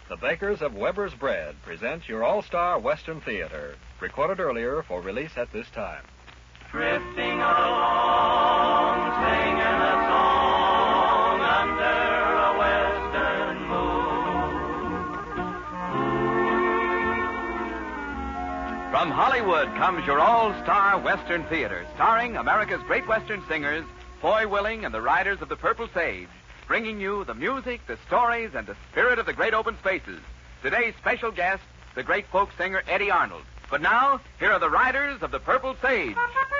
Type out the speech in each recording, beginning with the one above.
The bakers of Weber's Bread present your all-star Western Theater, recorded earlier for release at this time. Drifting along, singing a song under a western moon. From Hollywood comes your all-star Western Theater, starring America's great Western singers, Foy Willing and the Riders of the Purple Sage, bringing you the music, the stories, and the spirit of the great open spaces. Today's special guest, the great folk singer Eddie Arnold. But now, here are the Riders of the Purple Sage.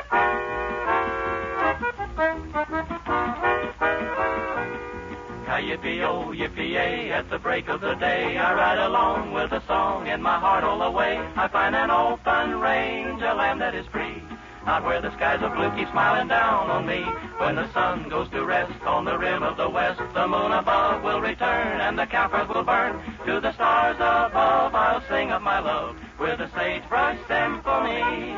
Yippee-oh, yippee-yay, at the break of the day, I ride along with a song in my heart all the way. I find an open range, a land that is free, out where the skies are blue, keep smiling down on me. When the sun goes to rest on the rim of the west, the moon above will return and the campfires will burn. To the stars above I'll sing of my love with a sagebrush symphony.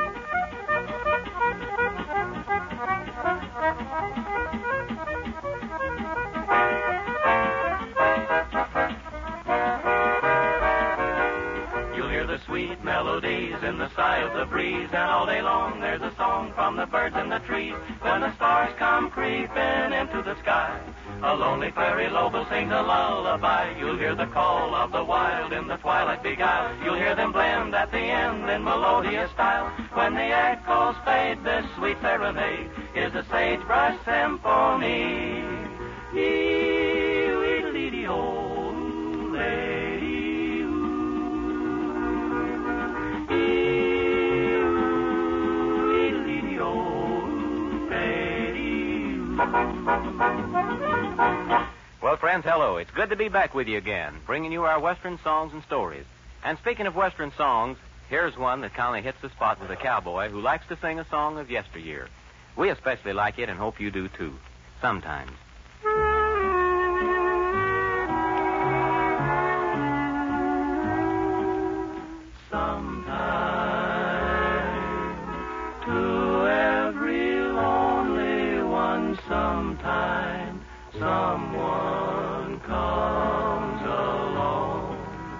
Sweet melodies in the sigh of the breeze, and all day long there's a song from the birds in the trees. When the stars come creeping into the sky, a lonely fairy lobe sings a lullaby. You'll hear the call of the wild in the twilight beguile. You'll hear them blend at the end in melodious style. When the echoes fade, this sweet serenade is a sagebrush symphony. Well, friends, hello. It's good to be back with you again, bringing you our Western songs and stories. And speaking of Western songs, here's one that kind of hits the spot with a cowboy who likes to sing a song of yesteryear. We especially like it and hope you do, too. Sometimes. Sometime someone comes along.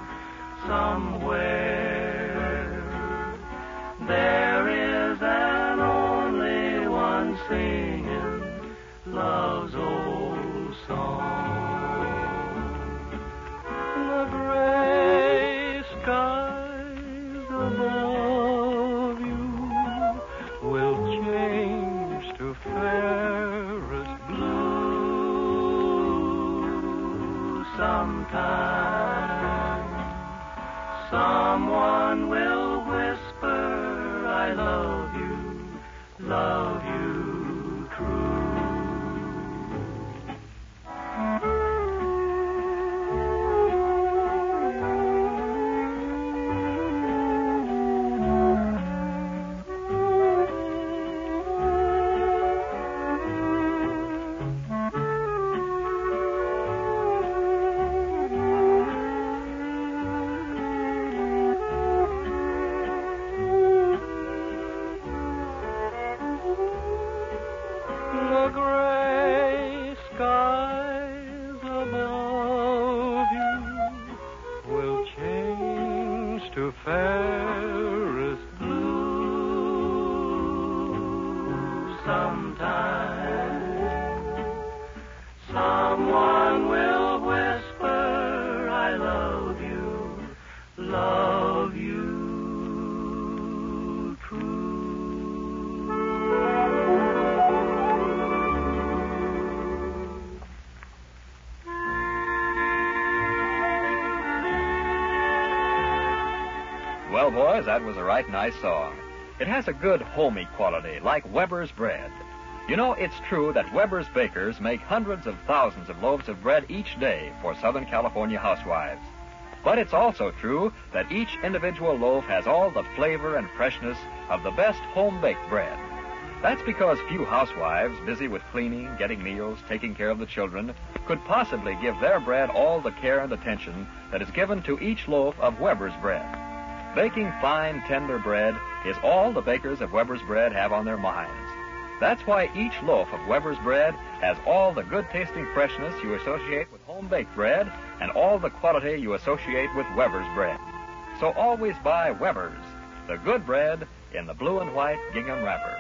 Somewhere there is an only one singing love's old song. The gray skies above you will change to fairest blue. Sometime someone will whisper, I love you true. The gray skies above you will change to fairest blue. Sometime someone will whisper, I love you true. Well, boys, that was a right nice song. It has a good homey quality, like Weber's Bread. You know, it's true that Weber's bakers make hundreds of thousands of loaves of bread each day for Southern California housewives. But it's also true that each individual loaf has all the flavor and freshness of the best home-baked bread. That's because few housewives busy with cleaning, getting meals, taking care of the children could possibly give their bread all the care and attention that is given to each loaf of Weber's Bread. Baking fine, tender bread is all the bakers of Weber's Bread have on their minds. That's why each loaf of Weber's Bread has all the good-tasting freshness you associate with home home-baked bread and all the quality you associate with Weber's bread. So always buy Weber's, the good bread in the blue and white gingham wrapper.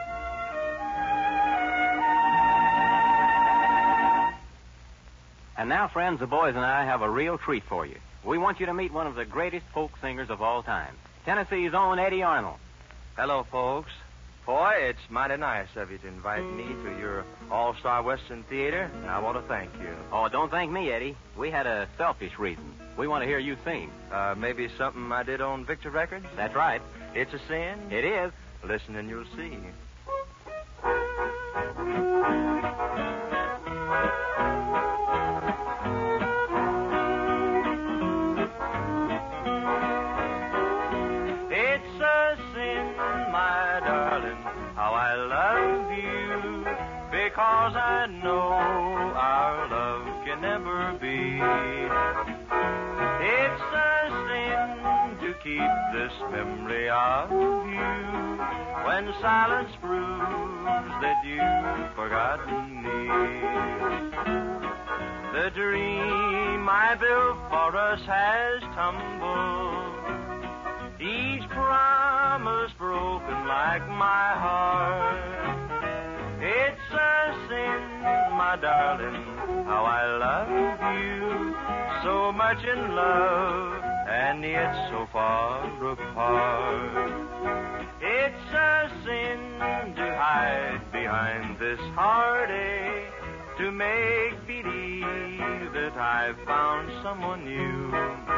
And now, friends, the boys and I have a real treat for you. We want you to meet one of the greatest folk singers of all time, Tennessee's own Eddie Arnold. Hello, folks. Boy, it's mighty nice of you to invite me to your All-Star Western Theater, and I want to thank you. Oh, don't thank me, Eddie. We had a selfish reason. We want to hear you sing. Maybe something I did on Victor Records? That's right. It's a sin? It is. Listen and you'll see. It's a sin, my darling, how I love you, because I know our love can never be. It's a sin to keep this memory of you when silence proves that you've forgotten me. The dream I built for us has tumbled, each promise broken like my heart. It's a sin, my darling, how I love you, so much in love, and yet so far apart. It's a sin to hide behind this heartache, to make believe that I've found someone new.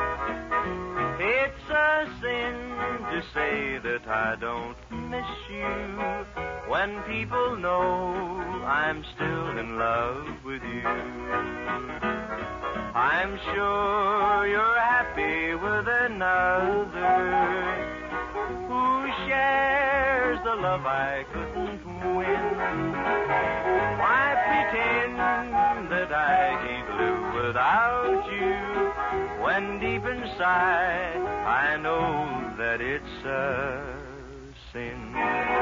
It's a sin to say that I don't miss you, when people know I'm still in love with you. I'm sure you're happy with another who shares the love I couldn't win. Why pretend that I can't live without you, when deep inside I know that it's a sin.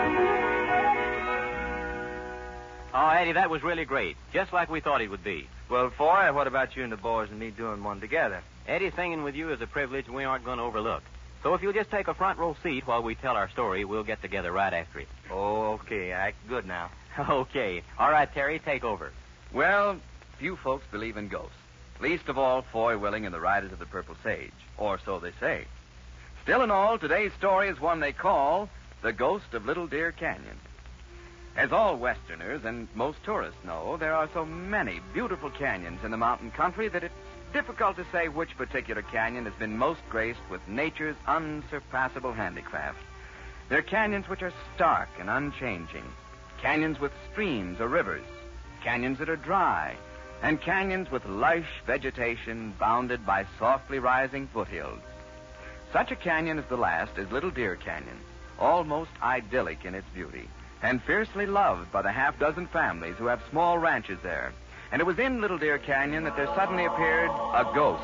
Oh, Eddie, that was really great. Just like we thought it would be. Well, Foy, what about you and the boys and me doing one together? Eddie, singing with you is a privilege we aren't going to overlook. So if you'll just take a front row seat while we tell our story, we'll get together right after it. Oh, okay. Act good now. Okay. All right, Terry, take over. Well, few folks believe in ghosts. Least of all, Foy Willing and the Riders of the Purple Sage. Or so they say. Still in all, today's story is one they call The Ghost of Little Deer Canyon. As all Westerners and most tourists know, there are so many beautiful canyons in the mountain country that it's difficult to say which particular canyon has been most graced with nature's unsurpassable handicraft. There are canyons which are stark and unchanging, canyons with streams or rivers, canyons that are dry, and canyons with lush vegetation bounded by softly rising foothills. Such a canyon as the last is Little Deer Canyon, almost idyllic in its beauty, and fiercely loved by the half-dozen families who have small ranches there. And it was in Little Deer Canyon that there suddenly appeared a ghost.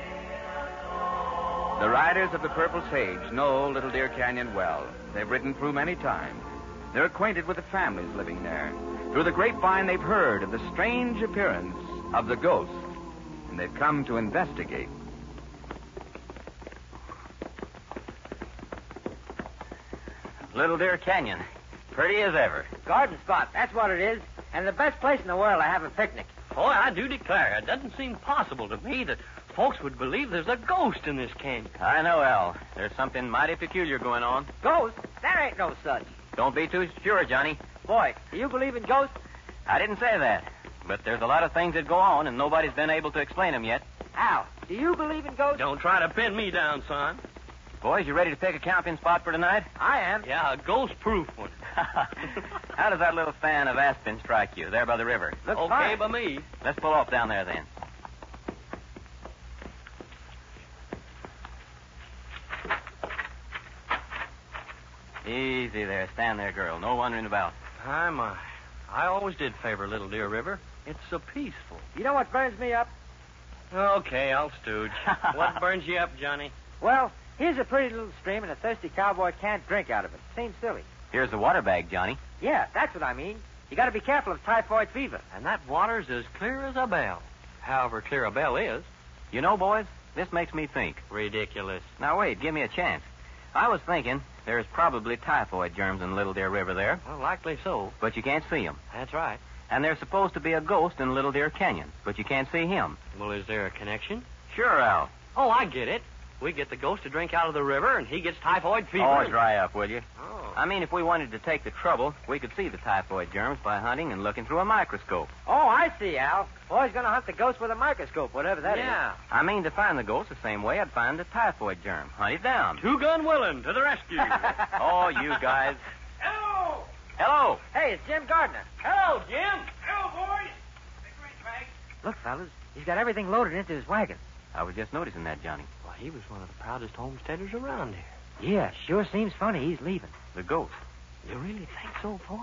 The Riders of the Purple Sage know Little Deer Canyon well. They've ridden through many times. They're acquainted with the families living there. Through the grapevine, they've heard of the strange appearance of the ghost, and they've come to investigate. Little Deer Canyon. Pretty as ever. Garden spot, that's what it is. And the best place in the world to have a picnic. Boy, I do declare, it doesn't seem possible to me that folks would believe there's a ghost in this canyon. I know, Al. There's something mighty peculiar going on. Ghosts? There ain't no such. Don't be too sure, Johnny. Boy, do you believe in ghosts? I didn't say that. But there's a lot of things that go on, and nobody's been able to explain them yet. Al, do you believe in ghosts? Don't try to pin me down, son. Boys, you ready to pick a camping spot for tonight? I am. Yeah, a ghost-proof one. How does that little fan of aspen strike you, there by the river? Looks Okay fine. by me. Let's pull off down there, then. Easy there. Stand there, girl. No wandering about. Hi, my. I always did favor Little Deer River. It's so peaceful. You know what burns me up? Okay, I'll stooge. What burns you up, Johnny? Well, here's a pretty little stream, and a thirsty cowboy can't drink out of it. Seems silly. Here's the water bag, Johnny. Yeah, that's what I mean. You got to be careful of typhoid fever. And that water's as clear as a bell. however clear a bell is. You know, boys, this makes me think. Ridiculous. Now, wait, give me a chance. I was thinking there's probably typhoid germs in Little Deer River there, Well, likely so. but you can't see them. That's right. And there's supposed to be a ghost in Little Deer Canyon, but you can't see him. Well, is there a connection? Sure, Al. Oh, I get it. We get the ghost to drink out of the river, and he gets typhoid fever. Oh, dry up, will you? Oh. I mean, if we wanted to take the trouble, we could see the typhoid germs by hunting and looking through a microscope. Oh, I see, Al. Boy's going to hunt the ghost with a microscope, whatever that is. Yeah. I mean, to find the ghost the same way I'd find the typhoid germ. Hunt it down. Two-gun Willin to the rescue. Oh, you guys. Hello. Hello. Hey, it's Jim Gardner. Hello, Jim. Hello, boys. Look, fellas, he's got everything loaded into his wagon. I was just noticing that, Johnny. Well, he was one of the proudest homesteaders around here. Yeah, sure seems funny he's leaving. The ghost. You really think so, boy?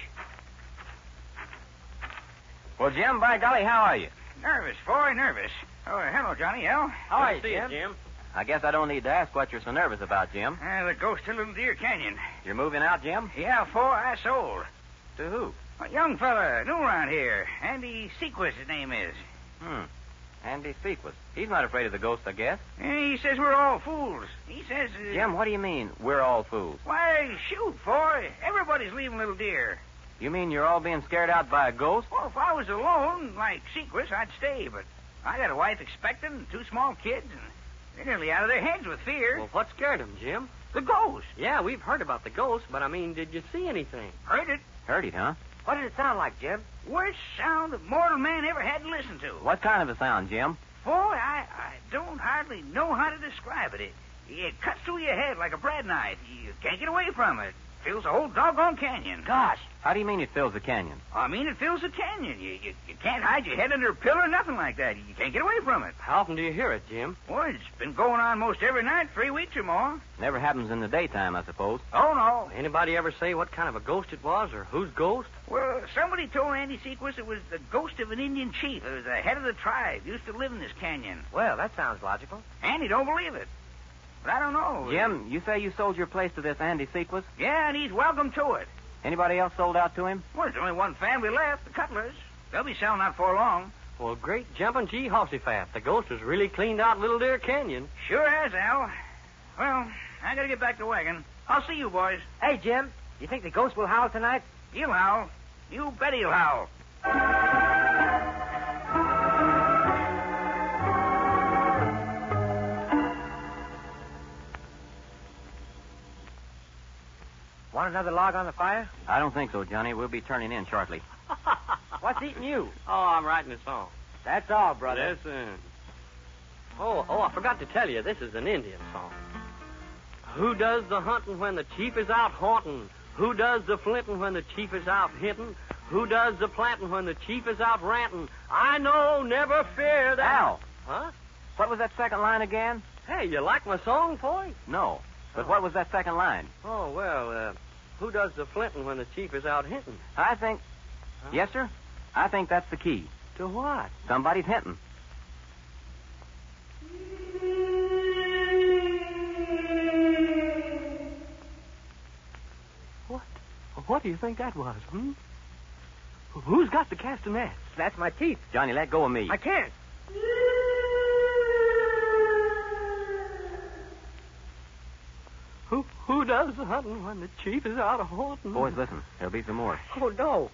Well, Jim, by golly, how are you? Nervous, boy, nervous. Oh, hello, Johnny L. How are you, Good to see Jim? Jim. I guess I don't need to ask what you're so nervous about, Jim. The ghost of Little Deer Canyon. You're moving out, Jim? Yeah, 4 I sold. To who? A young fella, new around here. Andy Sequist, his name is. Andy Sequist. He's not afraid of the ghost, I guess. He says we're all fools. He says... Jim, what do you mean, we're all fools? Why, shoot, boy. Everybody's leaving Little Deer. You mean you're all being scared out by a ghost? Well, if I was alone, like Sequist, I'd stay, but I got a wife expecting and 2 small kids, and they're nearly out of their heads with fear. Well, what scared him, Jim? The ghost. Yeah, we've heard about the ghost, but I mean, did you see anything? Heard it. Heard it, huh? What did it sound like, Jim? Worst sound that mortal man ever had to listen to. What kind of a sound, Jim? Boy, I don't hardly know how to describe it. It cuts through your head like a bread knife. You can't get away from it. Fills the whole doggone canyon. Gosh. How do you mean it fills the canyon? I mean, it fills the canyon. You can't hide your head under a pillar or nothing like that. You can't get away from it. How often do you hear it, Jim? Boy, it's been going on most every night, 3 weeks or more. Never happens in the daytime, I suppose. Oh, no. Anybody ever say what kind of a ghost it was or whose ghost? Well, somebody told Andy Sequist it was the ghost of an Indian chief. It was the head of the tribe. Used to live in this canyon. Well, that sounds logical. Andy don't believe it. But I don't know. Jim, you say you sold your place to this Andy Sequist? Yeah, and he's welcome to it. Anybody else sold out to him? Well, there's only one family left, the Cutlers. They'll be selling out for long. Well, great jumping gee horsey-fat. The ghost has really cleaned out Little Deer Canyon. Sure has, Al. Well, I gotta get back to the wagon. I'll see you boys. Hey, Jim, you think the ghost will howl tonight? He'll howl. You bet he'll howl. Want another log on the fire? I don't think so, Johnny. We'll be turning in shortly. What's eating you? Oh, I'm writing a song. That's all, brother. Listen. Oh, I forgot to tell you, this is an Indian song. Who does the hunting when the chief is out haunting? Who does the flinting when the chief is out hitting? Who does the planting when the chief is out ranting? I know, never fear that... Al! Huh? What was that second line again? Hey, you like my song, boy? No. But what was that second line? Oh, well, who does the flinting when the chief is out hinting? I think... Huh? Yes, sir? I think that's the key. To what? Somebody's hinting. What do you think that was, Who's got the castanets? That's my teeth. Johnny, let go of me. I can't. Who does the hunting when the chief is out of haunting? Boys, listen. There'll be some more. Oh, no.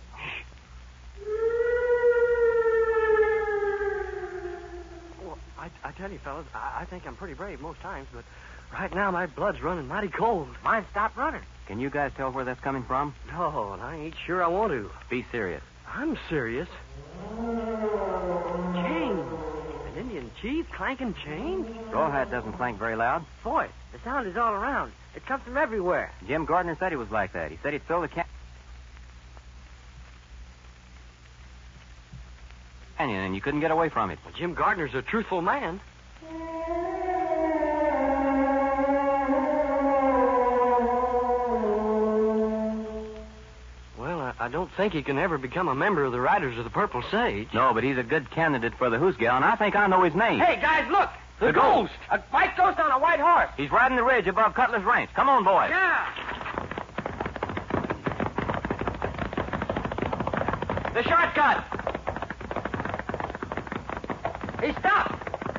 Well, I tell you, fellas, I think I'm pretty brave most times, but right now my blood's running mighty cold. Mine stopped running. Can you guys tell where that's coming from? No, and I ain't sure I want to. Be serious. I'm serious. Chains. An Indian chief clanking chains? Rawhide doesn't clank very loud. Boy, the sound is all around. It comes from everywhere. Jim Gardner said he was like that. He said he'd fill the canyon and you couldn't get away from it. Well, Jim Gardner's a truthful man. Well, I don't think he can ever become a member of the Riders of the Purple Sage. No, but he's a good candidate for the Hoosgal, and I think I know his name. Hey, guys, look. The ghost! A white ghost on a white horse. He's riding the ridge above Cutler's Ranch. Come on, boys. Yeah. The shortcut. He stopped.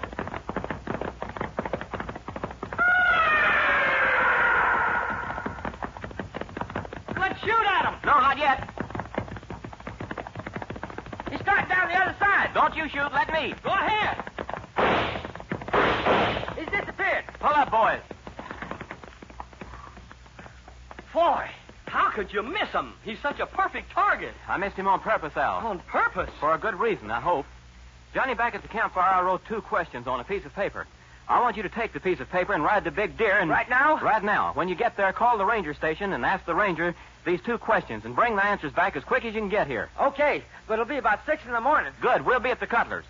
Let's shoot at him. No, not yet. He's starting down the other side. Don't you shoot. Let me. Go ahead. He's disappeared. Pull up, boys. Boy, how could you miss him? He's such a perfect target. I missed him on purpose, Al. On purpose? For a good reason, I hope. Johnny, back at the campfire, I wrote 2 questions on a piece of paper. I want you to take the piece of paper and ride to Big Deer and... Right now? Right now. When you get there, call the ranger station and ask the ranger these 2 questions and bring the answers back as quick as you can get here. Okay, but it'll be about 6 in the morning. Good. We'll be at the Cutlers.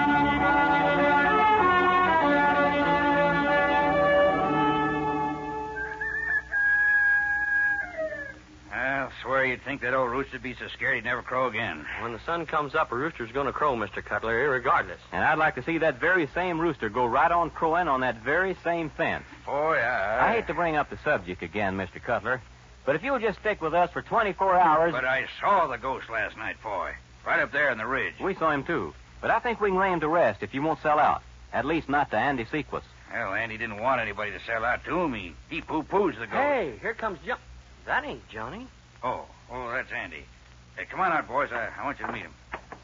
I'll swear you'd think that old rooster'd be so scared he'd never crow again. When the sun comes up, a rooster's going to crow, Mr. Cutler, irregardless. And I'd like to see that very same rooster go right on crowing on that very same fence. Boy, I hate to bring up the subject again, Mr. Cutler, but if you'll just stick with us for 24 hours... But I saw the ghost last night, boy. Right up there in the ridge. We saw him, too. But I think we can lay him to rest if you won't sell out. At least not to Andy Sequis. Well, Andy didn't want anybody to sell out to him. He poo-poos the ghost. Hey, here comes Johnny. That ain't Johnny. Oh, that's Andy. Hey, come on out, boys. I want you to meet him.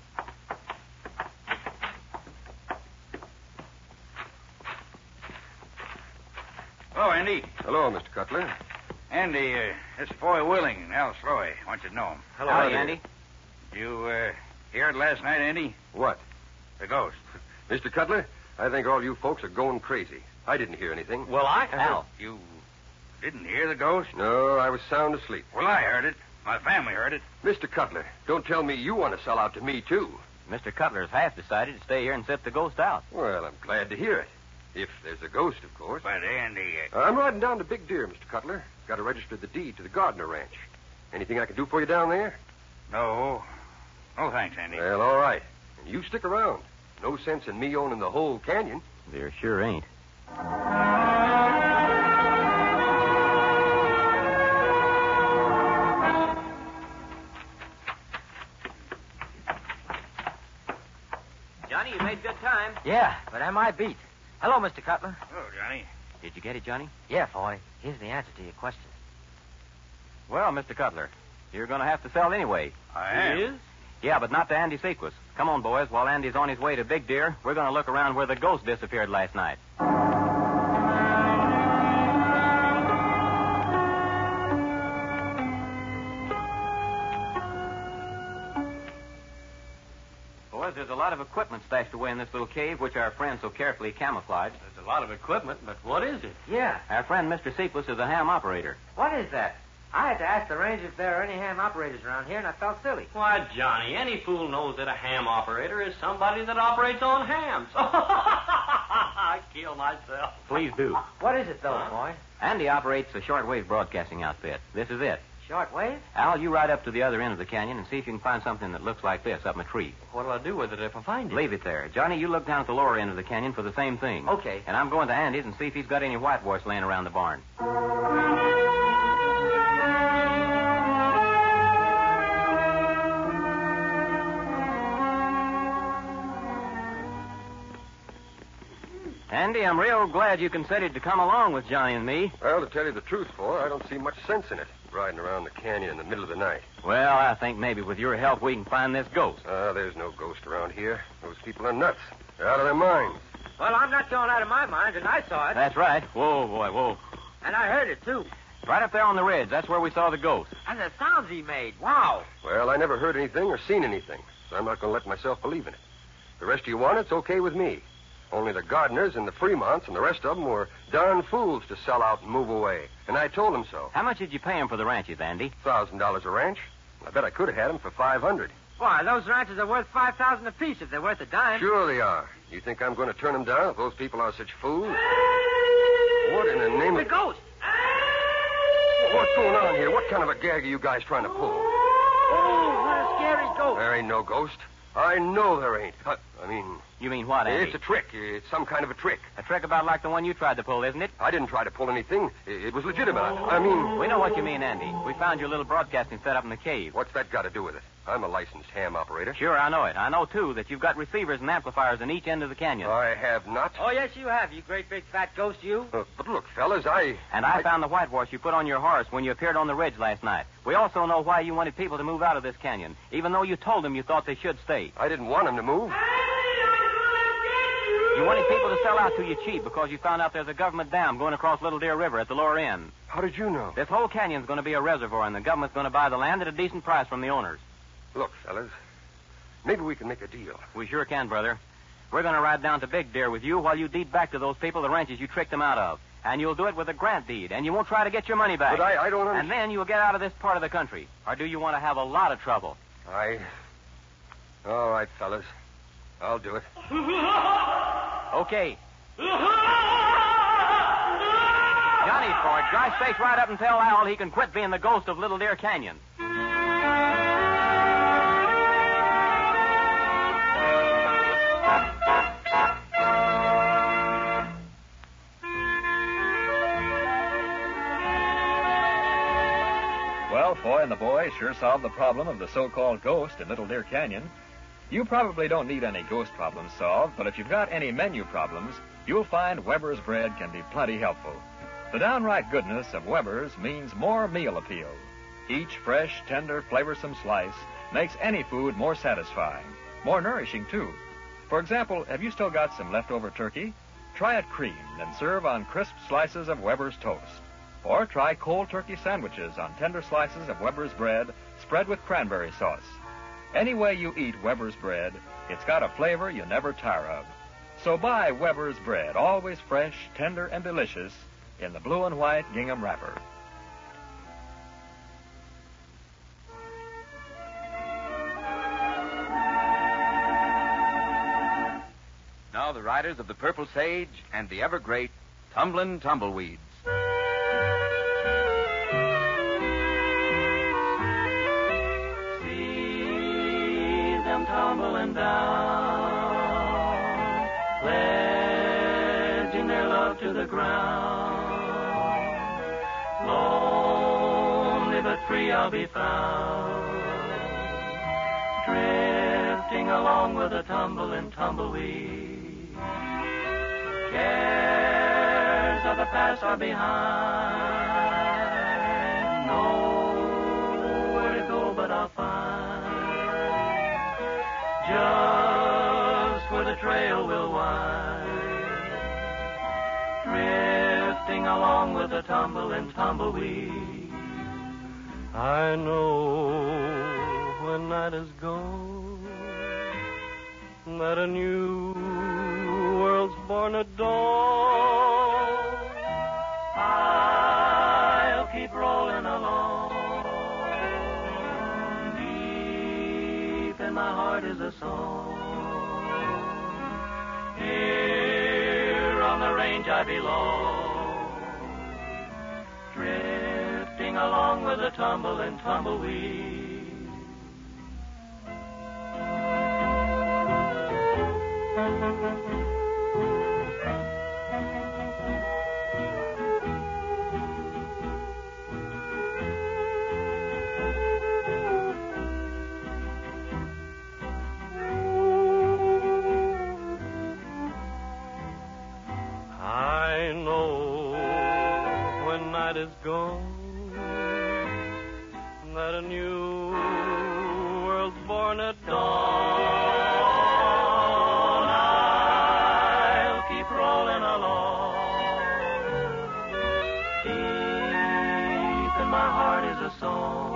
Hello, Andy. Hello, Mr. Cutler. Andy, this is Foy Willing and Al Sloy. I want you to know him. Hello, Andy. You hear it last night, Andy? What? The ghost. Mr. Cutler, I think all you folks are going crazy. I didn't hear anything. Well, Al. You didn't hear the ghost? No, I was sound asleep. Well, I heard it. My family heard it. Mr. Cutler, don't tell me you want to sell out to me, too. Mr. Cutler's half decided to stay here and sit the ghost out. Well, I'm glad to hear it. If there's a ghost, of course. But, Andy... I'm riding down to Big Deer, Mr. Cutler. Got to register the deed to the Gardner Ranch. Anything I can do for you down there? No. No, thanks, Andy. Well, all right. And you stick around. No sense in me owning the whole canyon. There sure ain't. Johnny, you made good time. Yeah, but am I beat? Hello, Mr. Cutler. Hello, Johnny. Did you get it, Johnny? Yeah, Foy. Here's the answer to your question. Well, Mr. Cutler, you're going to have to sell anyway. I am. He is? Yeah, but not to Andy Sequis. Come on, boys. While Andy's on his way to Big Deer, we're going to look around where the ghost disappeared last night. Boys, there's a lot of equipment stashed away in this little cave, which our friend so carefully camouflaged. There's a lot of equipment, but what is it? Yeah. Our friend Mr. Sequis is a ham operator. What is that? I had to ask the ranger if there are any ham operators around here, and I felt silly. Why, Johnny, any fool knows that a ham operator is somebody that operates on hams. I kill myself. Please do. What is it, though, Foy? Andy operates a shortwave broadcasting outfit. This is it. Shortwave? Al, you ride up to the other end of the canyon and see if you can find something that looks like this up in a tree. What'll I do with it if I find it? Leave it there. Johnny, you look down at the lower end of the canyon for the same thing. Okay. And I'm going to Andy's and see if he's got any whitewash laying around the barn. Andy, I'm real glad you considered to come along with Johnny and me. Well, to tell you the truth, Foy, I don't see much sense in it, riding around the canyon in the middle of the night. Well, I think maybe with your help we can find this ghost. There's no ghost around here. Those people are nuts. They're out of their minds. Well, I'm not going out of my mind, and I saw it. That's right. Whoa, boy, whoa. And I heard it, too. Right up there on the ridge. That's where we saw the ghost. And the sounds he made. Wow. Well, I never heard anything or seen anything, so I'm not going to let myself believe in it. The rest of you want it's okay with me. Only the Gardners and the Fremonts and the rest of them were darn fools to sell out and move away. And I told them so. How much did you pay him for the ranches, Andy? $1,000 a ranch. I bet I could have had them for $500. Why, those ranches are worth $5,000 apiece if they're worth a dime. Sure they are. You think I'm going to turn them down if those people are such fools? What in the name The of... ghost. What's going on here? What kind of a gag are you guys trying to pull? Oh, what a scary ghost. There ain't no ghost. I know there ain't. You mean what, Andy? It's a trick. It's some kind of a trick. A trick about like the one you tried to pull, isn't it? I didn't try to pull anything. It was legitimate. We know what you mean, Andy. We found your little broadcasting set up in the cave. What's that got to do with it? I'm a licensed ham operator. Sure, I know it. I know, too, that you've got receivers and amplifiers in each end of the canyon. I have not. Oh, yes, you have, you great big fat ghost, you. But look, fellas, And I found the whitewash you put on your horse when you appeared on the ridge last night. We also know why you wanted people to move out of this canyon, even though you told them you thought they should stay. I didn't want them to move. You wanted people to sell out to you cheap because you found out there's a government dam going across Little Deer River at the lower end. How did you know? This whole canyon's going to be a reservoir, and the government's going to buy the land at a decent price from the owners. Look, fellas, maybe we can make a deal. We sure can, brother. We're going to ride down to Big Deer with you while you deed back to those people the ranches you tricked them out of. And you'll do it with a grant deed, and you won't try to get your money back. But I don't understand. And then you'll get out of this part of the country. Or do you want to have a lot of trouble? All right, fellas. I'll do it. Okay. Johnny Ford, dry space right up and tell Al he can quit being the ghost of Little Deer Canyon. Well, Foy and the boys sure solved the problem of the so-called ghost in Little Deer Canyon. You probably don't need any ghost problems solved, but if you've got any menu problems, you'll find Weber's bread can be plenty helpful. The downright goodness of Weber's means more meal appeal. Each fresh, tender, flavorsome slice makes any food more satisfying, more nourishing, too. For example, have you still got some leftover turkey? Try it creamed and serve on crisp slices of Weber's toast. Or try cold turkey sandwiches on tender slices of Weber's bread spread with cranberry sauce. Any way you eat Weber's bread, it's got a flavor you never tire of. So buy Weber's bread, always fresh, tender, and delicious, in the blue and white gingham wrapper. Now the riders of the Purple Sage and the ever great Tumblin' Tumbleweeds. Tumbling down, pledging their love to the ground. Lonely but free I'll be found, drifting along with a tumbling tumbleweed. Cares of the past are behind, nowhere to go but I'll find. Just where the trail will wind, drifting along with the tumbling tumbleweed. I know when night is gone that a new world's born at dawn. I'll keep rolling along. My heart is a song. Here on the range I belong, drifting along with the tumbling tumbleweed. Is gone, that a new world's born at dawn. I'll keep rolling along, deep in my heart is a song.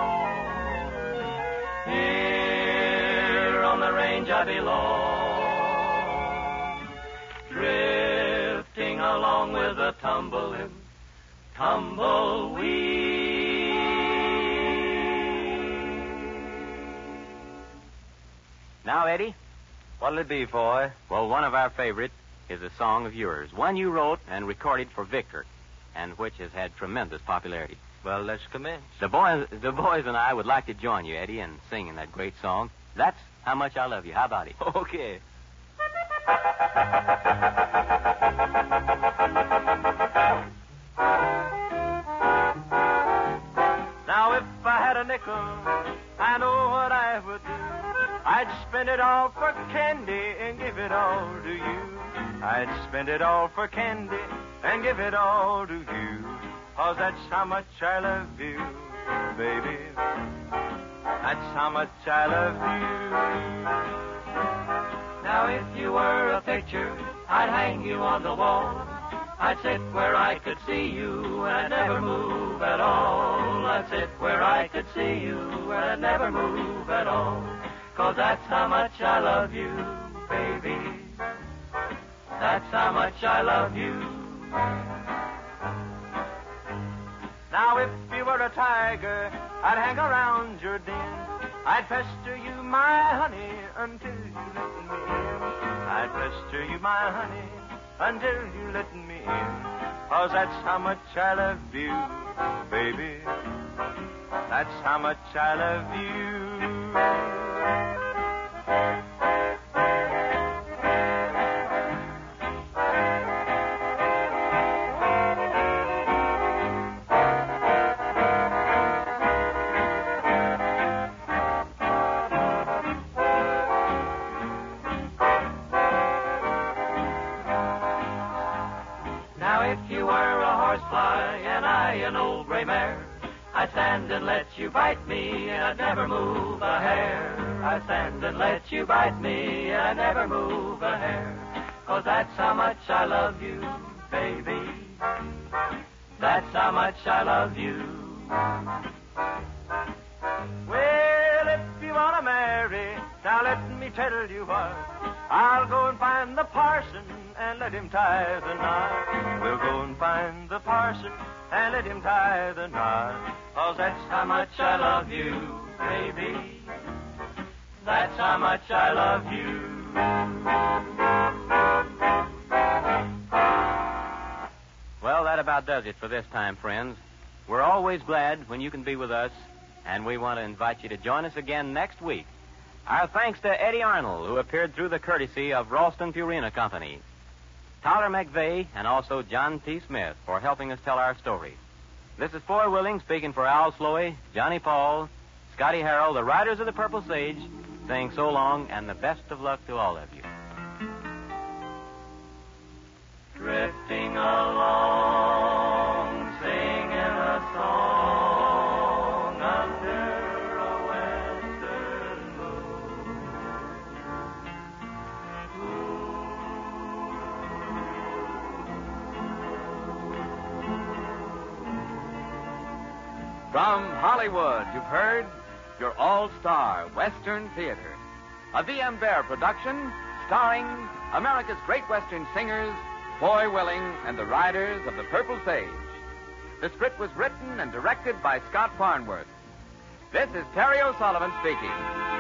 Here on the range I belong, drifting along with the tumbling tumbleweed. Now, Eddie, What'll it be, Foy? well, one of our favorites is a song of yours, one you wrote and recorded for Victor, and which has had tremendous popularity. Well, let's commence. The boys and I would like to join you, Eddie, in singing that great song. That's How Much I Love You. How about it? Okay. Now, if I had a nickel, I know what I I'd spend it all for candy and give it all to you. I'd spend it all for candy and give it all to you. 'Cause that's how much I love you, baby. That's how much I love you. Now if you were a picture, I'd hang you on the wall. I'd sit where I could see you and I'd never move at all. I'd sit where I could see you and I'd never move at all. 'Cause that's how much I love you, baby. That's how much I love you. Now if you were a tiger, I'd hang around your den. I'd pester you, my honey, until you let me in. I'd pester you, my honey, until you let me in. 'Cause that's how much I love you, baby. That's how much I love you. I'd stand and let you bite me, and I'd never move a hair. I'd stand and let you bite me, and I'd never move a hair. 'Cause that's how much I love you, baby. That's how much I love you. Well, if you want to marry, now let me tell you what. I'll go and find the parson and let him tie the knot. We'll go and find the parson and let him tie the knot. 'Cause that's how much I love you, baby. That's how much I love you. Well, that about does it for this time, friends. We're always glad when you can be with us, and we want to invite you to join us again next week. Our thanks to Eddie Arnold, who appeared through the courtesy of Ralston Purina Company, Tyler McVeigh, and also John T. Smith for helping us tell our story. This is Foy Willing speaking for Al Sloey, Johnny Paul, Scotty Harrell, the Riders of the Purple Sage, saying so long and the best of luck to all of you. Drifting along, singing a song under a western moon. From Hollywood, you've heard your all-star Western Theater, a V.M. Bear production starring America's great Western singers, Foy Willing and the Riders of the Purple Sage. The script was written and directed by Scott Farnworth. This is Terry O'Sullivan speaking.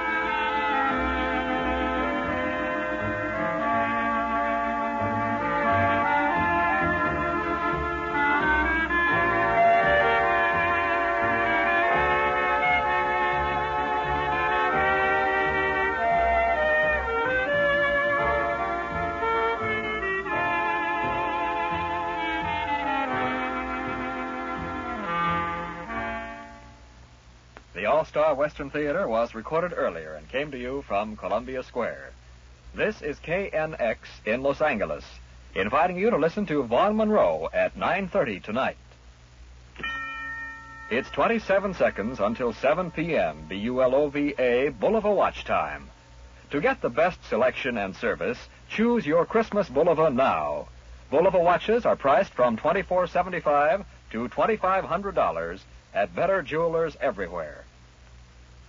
The All-Star Western Theater was recorded earlier and came to you from Columbia Square. This is KNX in Los Angeles, inviting you to listen to Vaughn Monroe at 9:30 tonight. It's 27 seconds until 7 p.m. BULOVA Bulova watch time. To get the best selection and service, choose your Christmas Bulova now. Bulova watches are priced from $24.75 to $2,500 at better jewelers everywhere.